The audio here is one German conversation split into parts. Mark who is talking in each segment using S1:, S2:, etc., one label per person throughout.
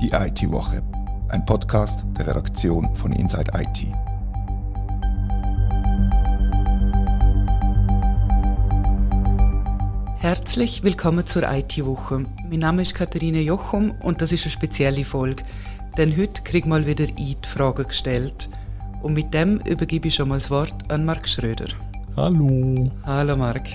S1: Die IT-Woche, ein Podcast der Redaktion von Inside IT.
S2: Herzlich willkommen zur IT-Woche. Mein Name ist Katharina Jochum und das ist eine spezielle Folge, denn heute kriege ich mal wieder ich die Fragen gestellt. Und mit dem übergebe ich schon mal das Wort an Marc Schröder.
S3: Hallo.
S2: Hallo Marc.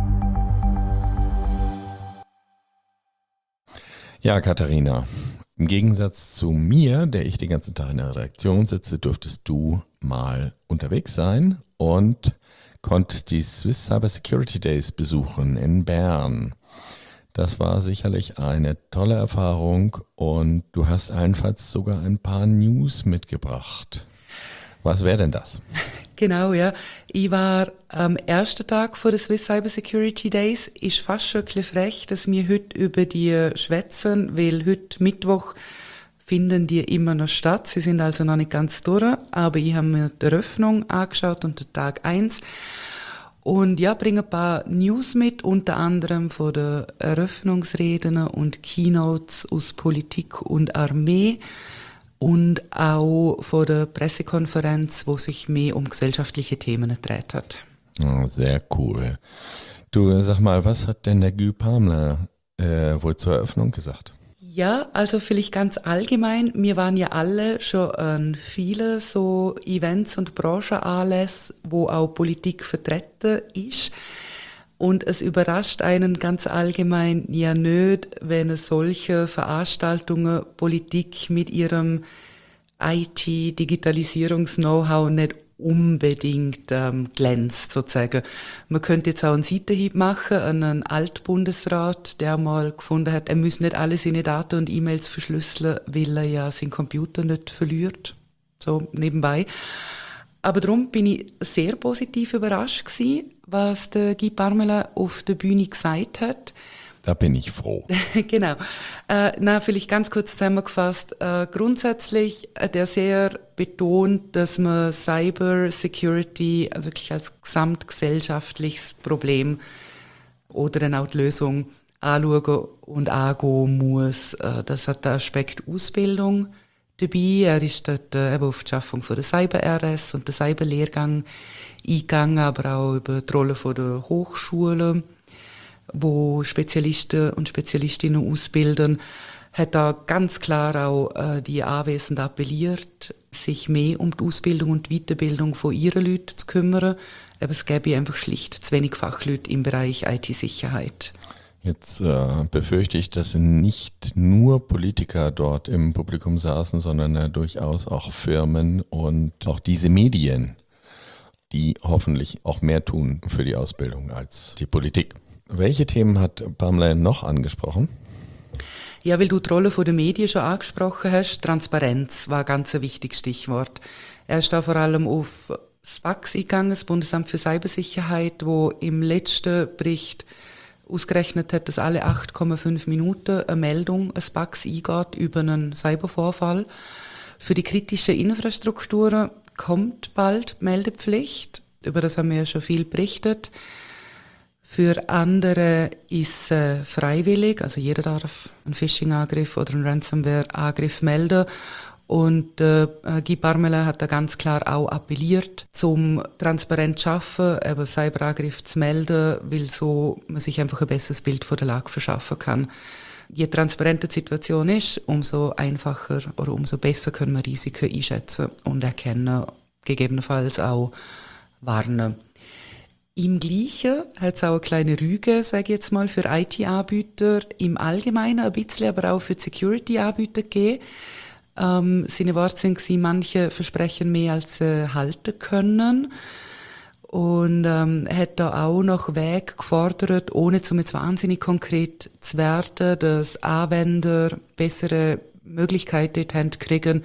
S3: Ja, Katharina, im Gegensatz zu mir, der ich den ganzen Tag in der Redaktion sitze, durftest du mal unterwegs sein und konntest die Swiss Cyber Security Days besuchen in Bern. Das war sicherlich eine tolle Erfahrung und du hast allenfalls sogar ein paar News mitgebracht. Was wäre denn das?
S2: Genau, ja. Ich war am ersten Tag vor der Swiss Cyber Security Days. Ist fast schon ein bisschen frech, dass wir heute über die schwätzen, weil heute Mittwoch finden die immer noch statt. Sie sind also noch nicht ganz durch, aber ich habe mir die Eröffnung angeschaut und den Tag 1. Und ja, bringe ein paar News mit, unter anderem von den Eröffnungsreden und Keynotes aus Politik und Armee. Und auch von der Pressekonferenz, wo sich mehr um gesellschaftliche Themen gedreht hat.
S3: Oh, sehr cool. Du, sag mal, was hat denn der Guy Parmelin wohl zur Eröffnung gesagt?
S2: Ja, also vielleicht ganz allgemein, wir waren ja alle schon an viele so Events und Branchenanlässe, wo auch Politik vertreten ist. Und es überrascht einen ganz allgemein ja nicht, wenn solche Veranstaltungen Politik mit ihrem IT-Digitalisierungs-Know-how nicht unbedingt glänzt, sozusagen. Man könnte jetzt auch einen Seitenhieb machen an einen Altbundesrat, der mal gefunden hat, er müsse nicht alle seine Daten und E-Mails verschlüsseln, weil er ja seinen Computer nicht verliert. So nebenbei. Aber darum bin ich sehr positiv überrascht gewesen, was der Guy Parmelin auf der Bühne gesagt hat.
S3: Da bin ich froh.
S2: Genau. Vielleicht ganz kurz zusammengefasst. Grundsätzlich hat er sehr betont, dass man Cyber Security also wirklich als gesamtgesellschaftliches Problem oder dann auch die Lösung anschauen und angehen muss. Das hat der Aspekt Ausbildung dabei. Er ist dort eben auf die Schaffung von der Cyber-RS und der Cyber-Lehrgang eingegangen, aber auch über die Rolle der Hochschulen, wo Spezialisten und Spezialistinnen ausbilden, hat da ganz klar auch die Anwesenden appelliert, sich mehr um die Ausbildung und die Weiterbildung von ihren Leuten zu kümmern. Aber es gäbe einfach schlicht zu wenig Fachleute im Bereich IT-Sicherheit.
S3: Jetzt befürchte ich, dass nicht nur Politiker dort im Publikum saßen, sondern durchaus auch Firmen und auch diese Medien, die hoffentlich auch mehr tun für die Ausbildung als die Politik. Welche Themen hat Parmelin noch angesprochen?
S2: Ja, weil du die Rolle der Medien schon angesprochen hast, Transparenz war ein ganz wichtiges Stichwort. Er ist da vor allem auf das BACS eingegangen, das Bundesamt für Cybersicherheit, wo im letzten Bericht ausgerechnet hat, dass alle 8,5 Minuten eine Meldung, ein BACS eingeht über einen Cybervorfall. Für die kritische Infrastruktur kommt bald die Meldepflicht. Über das haben wir ja schon viel berichtet. Für andere ist es freiwillig, also jeder darf einen Phishing-Angriff oder einen Ransomware-Angriff melden. Und Guy Parmelin hat da ganz klar auch appelliert, zum transparent zu arbeiten, eben Cyberangriff zu melden, weil so man sich einfach ein besseres Bild von der Lage verschaffen kann. Je transparenter die Situation ist, umso einfacher oder umso besser können wir Risiken einschätzen und erkennen, gegebenenfalls auch warnen. Im Gleichen hat es auch eine kleine Rüge, sage ich jetzt mal, für IT-Anbieter im Allgemeinen, ein bisschen aber auch für Security-Anbieter gegeben. Seine Worte waren, manche versprechen mehr, als sie halten können. Und hat da auch noch Wege gefordert, ohne zum jetzt wahnsinnig konkret zu werden, dass Anwender bessere Möglichkeiten haben kriegen,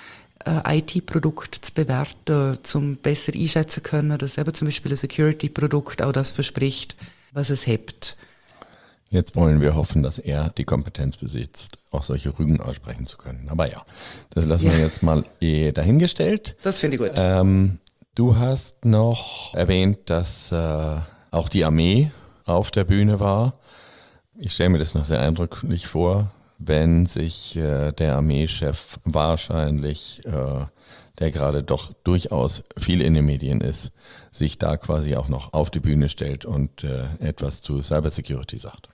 S2: IT-Produkt zu bewerten, zum besser einschätzen können, dass eben zum Beispiel ein Security-Produkt auch das verspricht, was es hebt.
S3: Jetzt wollen wir hoffen, dass er die Kompetenz besitzt, auch solche Rügen aussprechen zu können. Aber ja, das lassen wir jetzt mal dahingestellt.
S2: Das finde ich gut.
S3: Du hast noch erwähnt, dass auch die Armee auf der Bühne war. Ich stelle mir das noch sehr eindrücklich vor, wenn sich der Armeechef wahrscheinlich, der gerade doch durchaus viel in den Medien ist, sich da quasi auch noch auf die Bühne stellt und etwas zu Cybersecurity sagt.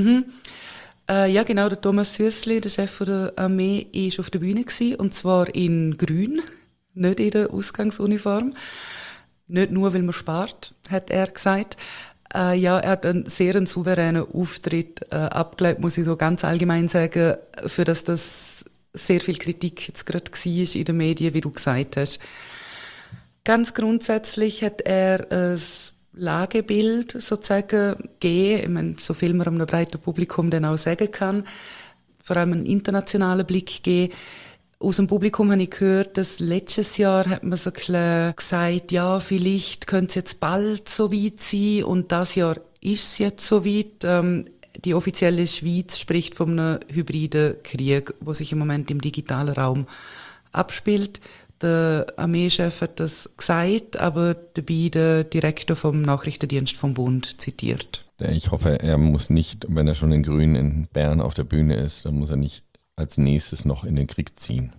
S2: Ja, genau, der Thomas Süssli, der Chef der Armee, ist auf der Bühne gewesen, und zwar in grün, nicht in der Ausgangsuniform. Nicht nur, weil man spart, hat er gesagt. Ja, er hat einen sehr souveränen Auftritt abgelegt, muss ich so ganz allgemein sagen, für das sehr viel Kritik jetzt gerade war in den Medien, wie du gesagt hast. Ganz grundsätzlich hat er ein Lagebild sozusagen gegeben, ich meine, so viel man einem breiten Publikum dann auch sagen kann, vor allem einen internationalen Blick gegeben. Aus dem Publikum habe ich gehört, dass letztes Jahr hat man so ein bisschen gesagt, ja, vielleicht könnte es jetzt bald so weit sein, und das Jahr ist es jetzt so weit. Die offizielle Schweiz spricht von einem hybriden Krieg, der sich im Moment im digitalen Raum abspielt. Der Armeechef hat das gesagt, aber dabei der Direktor vom Nachrichtendienst vom Bund zitiert.
S3: Ich hoffe, er muss nicht, wenn er schon in Grün in Bern auf der Bühne ist, dann muss er nicht als nächstes noch in den Krieg ziehen.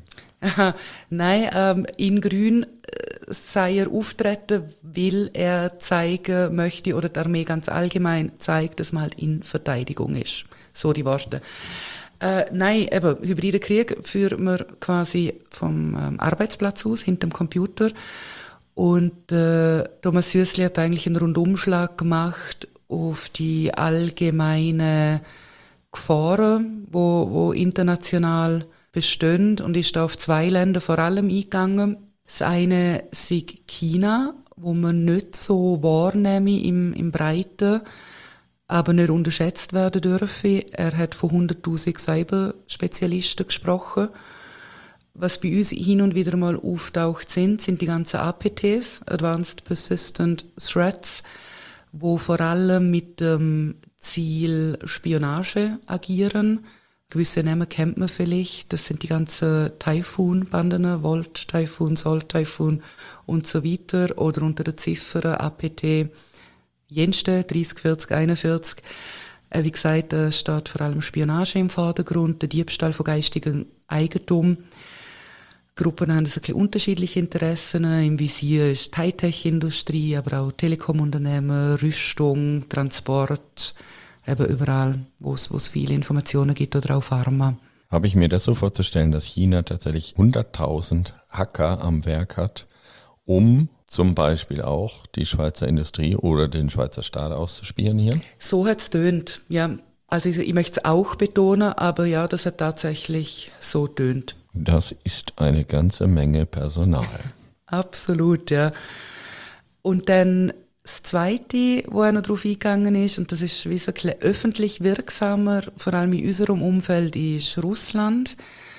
S2: Nein, in Grün sei er auftreten, weil er zeigen möchte, oder die Armee ganz allgemein zeigt, dass man halt in Verteidigung ist. So die Worte. Nein, eben, hybrider Krieg führt man quasi vom Arbeitsplatz aus, hinter dem Computer. Und Thomas Süssli hat eigentlich einen Rundumschlag gemacht auf die allgemeine Gefahren, wo international bestehen, und ist da auf 2 Länder vor allem eingegangen. Das eine ist China, wo man nicht so wahrnehmen im Breiten, aber nicht unterschätzt werden dürfen. Er hat von 100'000 Cyberspezialisten gesprochen. Was bei uns hin und wieder mal auftaucht sind die ganzen APTs, Advanced Persistent Threats, wo vor allem mit dem Ziel Spionage agieren. Gewisse Namen kennt man vielleicht. Das sind die ganzen Typhoon-Banden, Volt, Typhoon, Salt, Typhoon und so weiter. Oder unter der Ziffer APT jenste 30, 40, 41. Wie gesagt, da steht vor allem Spionage im Vordergrund, der Diebstahl von geistigem Eigentum. Gruppen haben ein bisschen unterschiedliche Interessen. Im Visier ist die Hightech-Industrie, aber auch Telekom-Unternehmen, Rüstung, Transport, eben überall, wo es viele Informationen gibt, oder auch Pharma.
S3: Habe ich mir das so vorzustellen, dass China tatsächlich 100.000 Hacker am Werk hat, um zum Beispiel auch die Schweizer Industrie oder den Schweizer Staat auszuspionieren?
S2: So hat es tönt, ja. Also ich möchte es auch betonen, aber ja, das hat tatsächlich so tönt.
S3: Das ist eine ganze Menge Personal.
S2: Absolut, ja. Und dann das Zweite, wo er noch darauf eingegangen ist, und das ist wie so ein bisschen öffentlich wirksamer, vor allem in unserem Umfeld, ist Russland.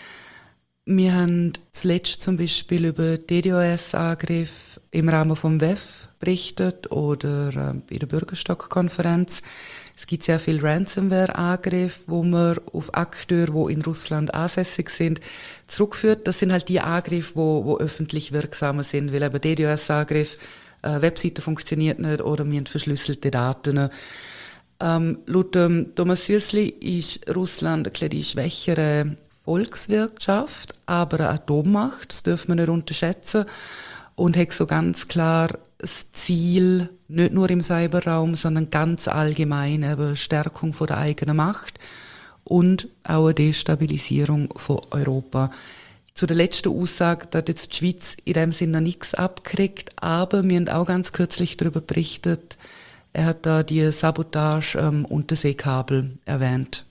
S2: Wir haben zuletzt zum Beispiel über DDoS-Angriff im Rahmen vom WEF berichtet oder bei der Bürgerstock-Konferenz. Es gibt sehr viele Ransomware-Angriffe, wo man auf Akteure, die in Russland ansässig sind, zurückführt. Das sind halt die Angriffe, wo öffentlich wirksamer sind, weil eben DDoS-Angriff, Webseite funktioniert nicht oder wir haben verschlüsselte Daten. Laut Thomas Süssli ist Russland eine kleine schwächere Volkswirtschaft, aber eine Atommacht, das dürfen wir nicht unterschätzen, und hat so ganz klar das Ziel, nicht nur im Cyberraum, sondern ganz allgemein eben Stärkung von der eigenen Macht und auch eine Destabilisierung von Europa. Zu der letzten Aussage, da hat jetzt die Schweiz in dem Sinne noch nichts abgekriegt, aber wir haben auch ganz kürzlich darüber berichtet, er hat da die Sabotage Unterseekabel erwähnt.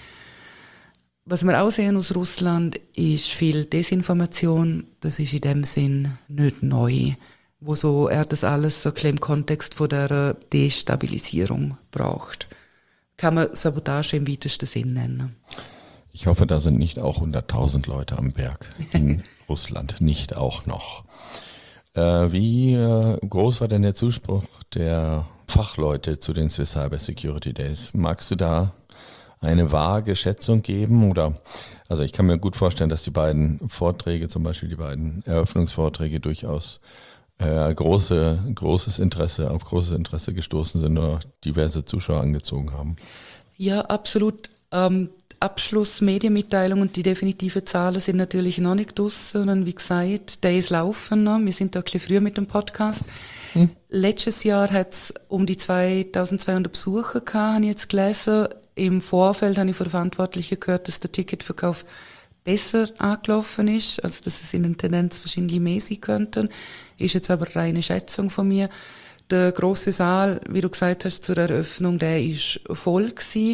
S2: Was wir auch sehen aus Russland, ist viel Desinformation. Das ist in dem Sinn nicht neu. Wo so er das alles so im Kontext von der Destabilisierung braucht. Kann man Sabotage im weitesten Sinn nennen.
S3: Ich hoffe, da sind nicht auch 100.000 Leute am Berg in Russland, nicht auch noch. Wie groß war denn der Zuspruch der Fachleute zu den Swiss Cyber Security Days? Magst du da eine vage Schätzung geben? Oder, also ich kann mir gut vorstellen, dass die beiden Vorträge, zum Beispiel die beiden Eröffnungsvorträge, durchaus auf großes Interesse gestoßen sind oder diverse Zuschauer angezogen haben.
S2: Ja, absolut. Abschlussmedienmitteilung und die definitiven Zahlen sind natürlich noch nicht draussen, sondern wie gesagt, Days laufen noch. Wir sind da ein bisschen früher mit dem Podcast. Letztes Jahr hat es um die 2200 Besucher gehabt, habe ich jetzt gelesen. Im Vorfeld habe ich von den Verantwortlichen gehört, dass der Ticketverkauf besser angelaufen ist, also dass es in der Tendenz wahrscheinlich mehr sein könnten. Ist jetzt aber reine Schätzung von mir. Der grosse Saal, wie du gesagt hast, zur Eröffnung, der ist voll gewesen.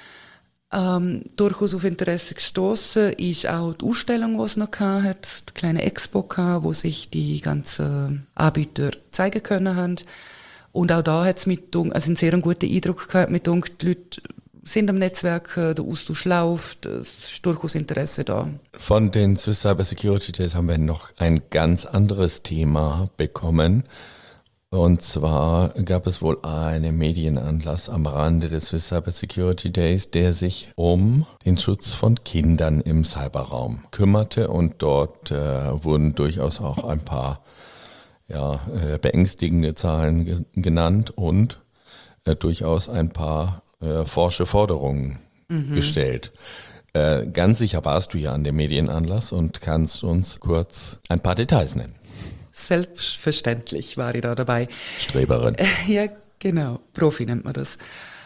S2: Durchaus auf Interesse gestoßen ist auch die Ausstellung, die es noch hat, die kleine Expo gehabt, wo sich die ganzen Anbieter zeigen können haben. Und auch da hat es einen sehr guten Eindruck gehabt, die Leute sind am Netzwerk, der Austausch läuft, es ist durchaus Interesse da.
S3: Von den Swiss Cyber Security Days haben wir noch ein ganz anderes Thema bekommen. Und zwar gab es wohl einen Medienanlass am Rande des Swiss Cyber Security Days, der sich um den Schutz von Kindern im Cyberraum kümmerte. Und dort wurden durchaus auch ein paar beängstigende Zahlen genannt und durchaus ein paar forsche Forderungen gestellt. Ganz sicher warst du ja an dem Medienanlass und kannst uns kurz ein paar Details nennen.
S2: Selbstverständlich war ich da dabei.
S3: Streberin.
S2: Ja, genau. Profi nennt man das.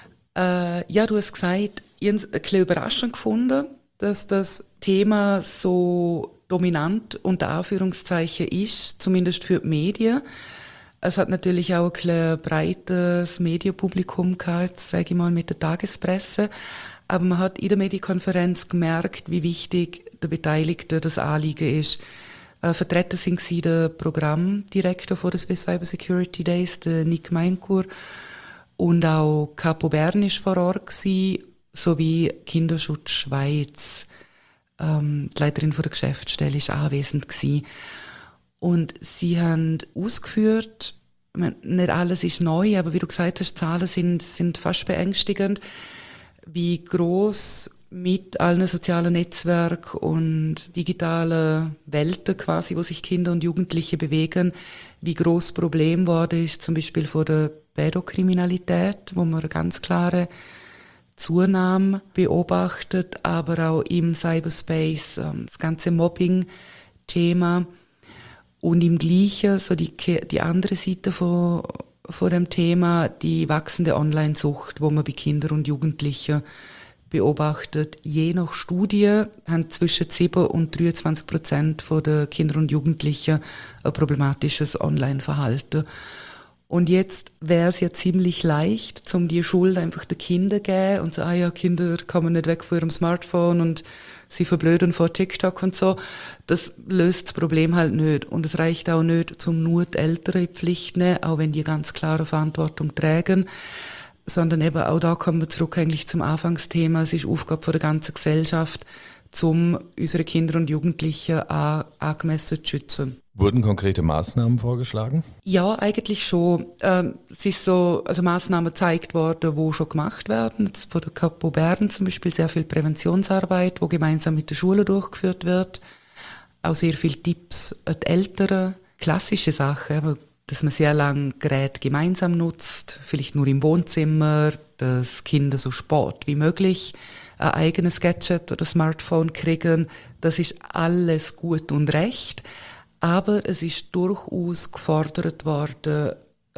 S2: Du hast gesagt, ich habe es ein bisschen überraschend gefunden, dass das Thema so dominant unter Anführungszeichen ist, zumindest für die Medien. Es hat natürlich auch ein bisschen breites Medienpublikum gehabt, sage ich mal, mit der Tagespresse. Aber man hat in der Medienkonferenz gemerkt, wie wichtig der Beteiligten das Anliegen ist. Vertreten sind sie der Programmdirektor von der Swiss Cyber Security Days, der Nick Meinkur, und auch Capo Bern ist vor Ort gewesen, sowie Kinderschutz Schweiz. Die Leiterin von der Geschäftsstelle ist anwesend gewesen. Und sie haben ausgeführt, nicht alles ist neu, aber wie du gesagt hast, die Zahlen sind fast beängstigend, wie gross mit allen sozialen Netzwerken und digitalen Welten quasi, wo sich Kinder und Jugendliche bewegen, wie gross das Problem geworden ist, zum Beispiel von der Pädokriminalität, wo man eine ganz klare Zunahme beobachtet, aber auch im Cyberspace, das ganze Mobbing-Thema und im Gleichen so die andere Seite von dem Thema, die wachsende Online-Sucht, wo man bei Kindern und Jugendlichen beobachtet. Je nach Studie haben zwischen 7 und 23% der Kinder und Jugendlichen ein problematisches Online-Verhalten. Und jetzt wäre es ja ziemlich leicht, um die Schuld einfach den Kindern zu geben und so, Kinder kommen nicht weg von ihrem Smartphone und sie verblöden vor TikTok und so. Das löst das Problem halt nicht. Und es reicht auch nicht, um nur die Eltern in die Pflicht zu nehmen, auch wenn die ganz klare Verantwortung tragen, sondern eben auch da kommen wir zurück eigentlich zum Anfangsthema. Es ist Aufgabe von der ganzen Gesellschaft, um unsere Kinder und Jugendlichen angemessen zu schützen.
S3: Wurden konkrete Maßnahmen vorgeschlagen?
S2: Ja, eigentlich schon. Es ist so, also Maßnahmen gezeigt worden, die schon gemacht werden. Jetzt von der Capo Bern zum Beispiel sehr viel Präventionsarbeit, die gemeinsam mit den Schulen durchgeführt wird. Auch sehr viele Tipps an die Eltern. Klassische Sachen, dass man sehr lange Geräte gemeinsam nutzt, vielleicht nur im Wohnzimmer, dass Kinder so spät wie möglich ein eigenes Gadget oder Smartphone kriegen. Das ist alles gut und recht. Aber es ist durchaus gefordert worden,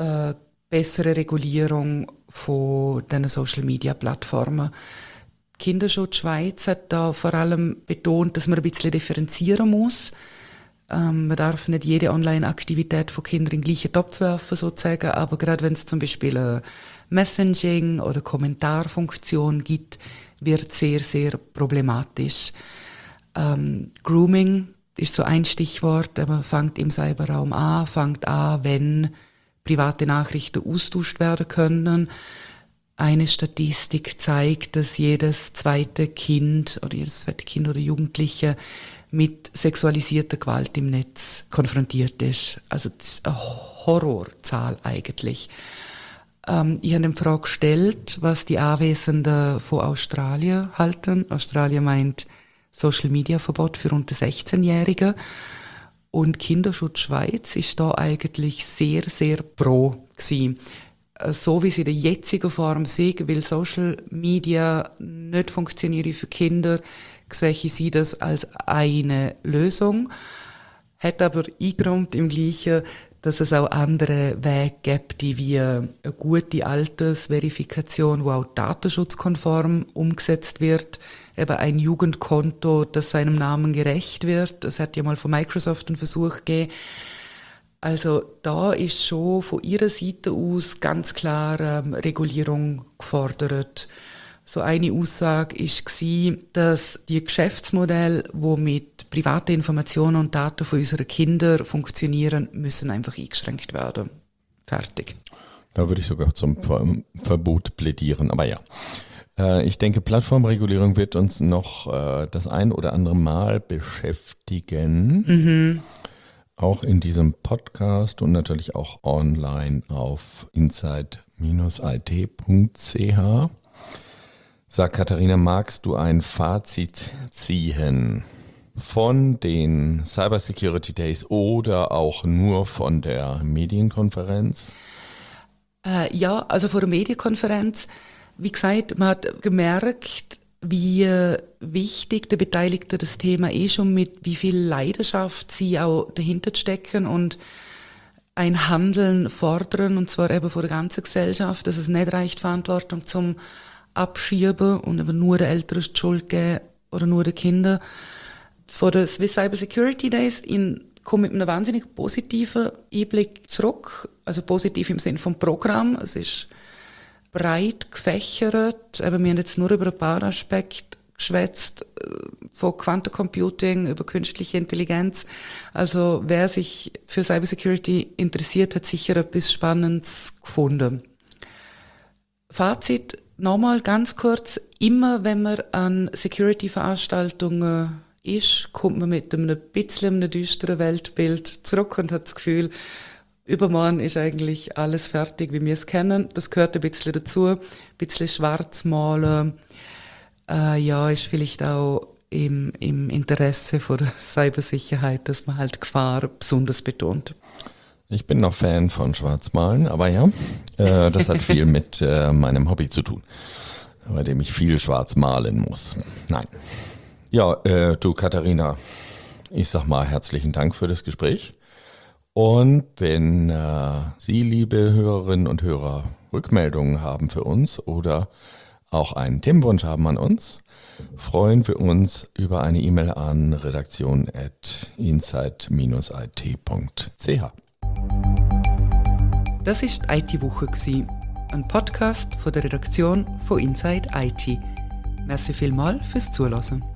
S2: bessere Regulierung von diesen Social-Media-Plattformen. Kinderschutz Schweiz hat da vor allem betont, dass man ein bisschen differenzieren muss. Man darf nicht jede Online-Aktivität von Kindern in den gleichen Topf werfen, sozusagen, aber gerade wenn es zum Beispiel eine Messaging- oder Kommentarfunktion gibt, wird sehr, sehr problematisch. Grooming ist so ein Stichwort, man fängt im Cyberraum fängt an, wenn private Nachrichten austauscht werden können. Eine Statistik zeigt, dass jedes zweite Kind oder Jugendliche mit sexualisierter Gewalt im Netz konfrontiert ist. Also das ist eine Horrorzahl eigentlich. Ich habe eine Frage gestellt, was die Anwesenden von Australien halten. Australien meint Social-Media-Verbot für unter 16-Jährige. Und Kinderschutz Schweiz ist da eigentlich sehr, sehr pro gewesen. so wie sie in der jetzigen Form sehen, weil Social Media nicht funktionieren für Kinder, sehe ich sie das als eine Lösung. Hat aber eingeräumt im Gleichen, dass es auch andere Wege gibt, die wie eine gute Altersverifikation, die auch datenschutzkonform umgesetzt wird, eben ein Jugendkonto, das seinem Namen gerecht wird. Es hat ja mal von Microsoft einen Versuch gegeben. Also da ist schon von ihrer Seite aus ganz klar Regulierung gefordert. So eine Aussage war, dass die Geschäftsmodelle, die mit privaten Informationen und Daten von unseren Kindern funktionieren, müssen einfach eingeschränkt werden. Fertig.
S3: Da würde ich sogar zum Verbot plädieren, aber ja. Ich denke, Plattformregulierung wird uns noch das ein oder andere Mal beschäftigen. Auch in diesem Podcast und natürlich auch online auf insight-it.ch. Sag Katharina, magst du ein Fazit ziehen von den Cyber Security Days oder auch nur von der Medienkonferenz?
S2: Ja, also vor der Medienkonferenz, wie gesagt, man hat gemerkt, wie wichtig der Beteiligten das Thema ist und mit wie viel Leidenschaft sie auch dahinter stecken und ein Handeln fordern, und zwar eben von der ganzen Gesellschaft, dass es nicht reicht, Verantwortung zum Abschieben und eben nur den Eltern die Schuld geben oder nur den Kindern. Von den Swiss Cyber Security Days komme mit einem wahnsinnig positiven Einblick zurück, also positiv im Sinne vom Programm. Es ist breit gefächert, eben wir haben jetzt nur über ein paar Aspekte geschwätzt, von Quantencomputing über künstliche Intelligenz. Also wer sich für Cybersecurity interessiert, hat sicher etwas Spannendes gefunden. Fazit nochmal ganz kurz, immer wenn man an Security-Veranstaltungen ist, kommt man mit einem bisschen einem düsteren Weltbild zurück und hat das Gefühl, übermorgen ist eigentlich alles fertig, wie wir es kennen. Das gehört ein bisschen dazu, ein bisschen schwarz malen. Ja, ist vielleicht auch im Interesse von der Cybersicherheit, dass man halt Gefahr besonders betont.
S3: Ich bin noch Fan von Schwarzmalen, aber ja, das hat viel mit meinem Hobby zu tun, bei dem ich viel schwarz malen muss. Nein. Ja, du Katharina, ich sag mal herzlichen Dank für das Gespräch. Und wenn Sie, liebe Hörerinnen und Hörer, Rückmeldungen haben für uns oder auch einen Themenwunsch haben an uns, freuen wir uns über eine E-Mail an redaktion@insight-it.ch.
S2: Das war die IT-Woche, ein Podcast von der Redaktion von Inside IT. Merci vielmals fürs Zuhören.